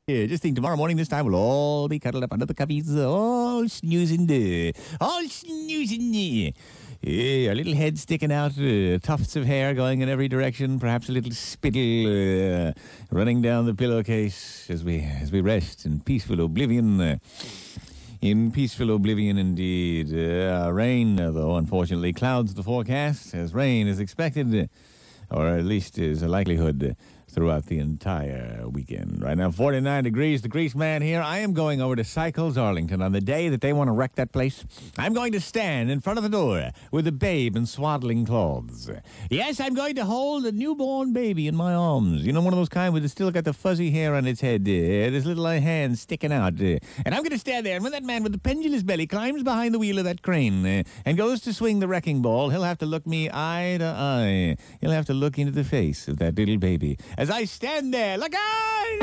Yeah, just think tomorrow morning this time we'll all be cuddled up under the covers, all snoozing. Yeah, a little head sticking out, tufts of hair going in every direction, perhaps a little spittle running down the pillowcase as we rest in peaceful oblivion. In peaceful oblivion, indeed. Rain, though, unfortunately, clouds the forecast, as rain is expected, or at least is a likelihood throughout the entire weekend. Right now, 49 degrees, the Grease Man here. I am going over to Cycles Arlington on the day that they want to wreck that place. I'm going to stand in front of the door with a babe in swaddling clothes. Yes, I'm going to hold a newborn baby in my arms. You know, one of those kind with still got the fuzzy hair on its head, this little hand sticking out. And I'm going to stand there, and when that man with the pendulous belly climbs behind the wheel of that crane and goes to swing the wrecking ball, he'll have to look me eye to eye. He'll have to look into the face of that little baby as I stand there. Look out!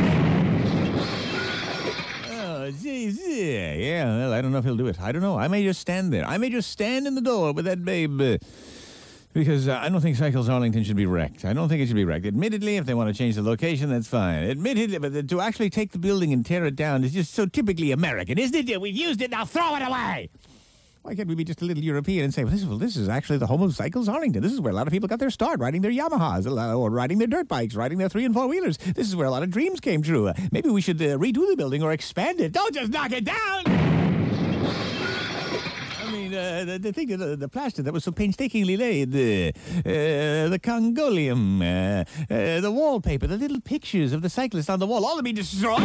Oh, yeah, well, I don't know if he'll do it. I don't know. I may just stand there. I may just stand in the door with that babe. Because I don't think Cycles Arlington should be wrecked. I don't think it should be wrecked. Admittedly, if they want to change the location, that's fine. Admittedly, but to actually take the building and tear it down is just so typically American, isn't it? We've used it, now throw it away! Why can't we be just a little European and say, well, this is actually the home of Cycles Arlington. This is where a lot of people got their start, riding their Yamahas, or riding their dirt bikes, riding their 3- and 4-wheelers. This is where a lot of dreams came true. Maybe we should redo the building or expand it. Don't just knock it down! I mean, the thing, the plaster that was so painstakingly laid, the Congolium, the wallpaper, the little pictures of the cyclists on the wall, all to be destroyed!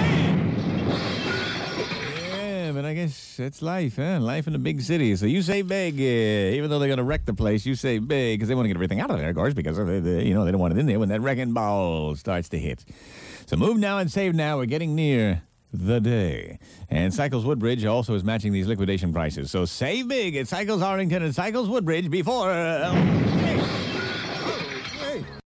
But I guess that's life, huh? Life in a big city. So you say big, even though they're going to wreck the place, you say big, because they want to get everything out of there, of course, because they don't want it in there when that wrecking ball starts to hit. So move now and save now. We're getting near the day. And Cycles Woodbridge also is matching these liquidation prices. So save big at Cycles Arlington and Cycles Woodbridge before...